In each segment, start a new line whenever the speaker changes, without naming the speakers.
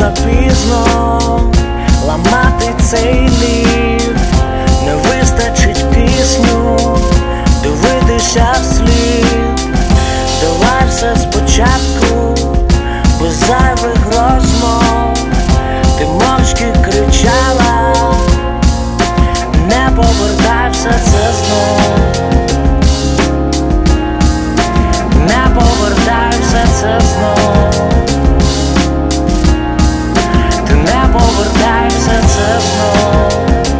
запізно ламати цей лід, не вистачить пісню дивитися вслід. Давай все спочатку, без зайвих розмов. Ти мовчки кричала: не повертай все це знов, не повертай все це знов, ти не повертай все це знов,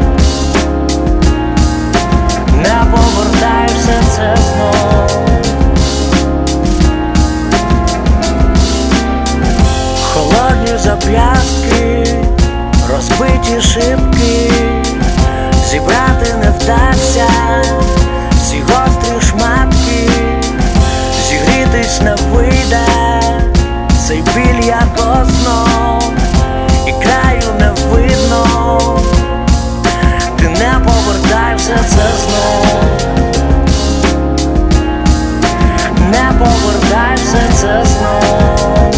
не повертай все це знов. Холодні зап'ястки, розбиті шибки, зібрати не вдасться всі гострі шматки, зігрітись не вийде, цей біль як основ, і краю не видно. Ти не повертай все це знов, не повертай все це знов,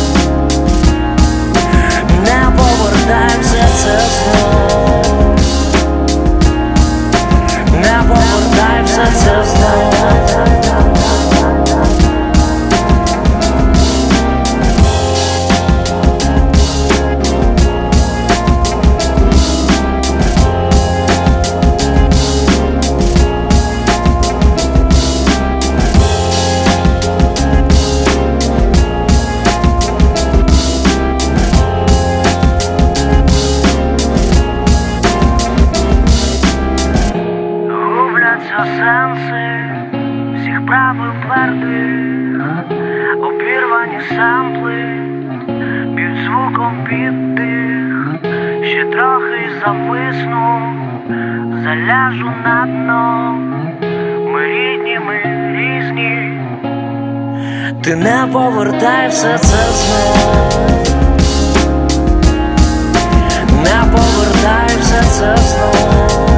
не повертай все це знов, не повертай все це знов. Сенси всіх правил твердих, обірвані сампли б'ють звуком під тих. Ще трохи зависну, заляжу на дно. Ми рідні, ми різні. Ти не повертай все це знов, не повертай все це знов,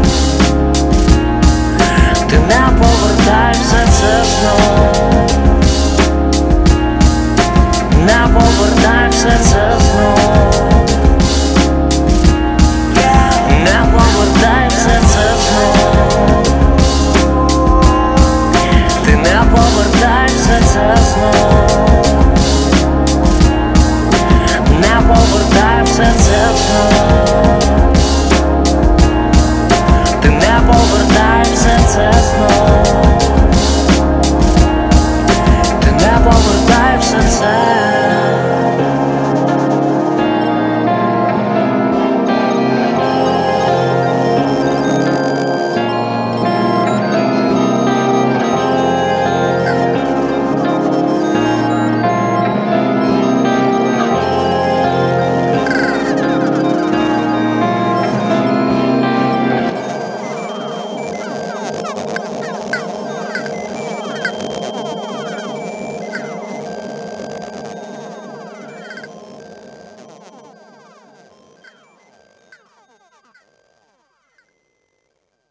ти не повертай все це знов, не повертай все це знов.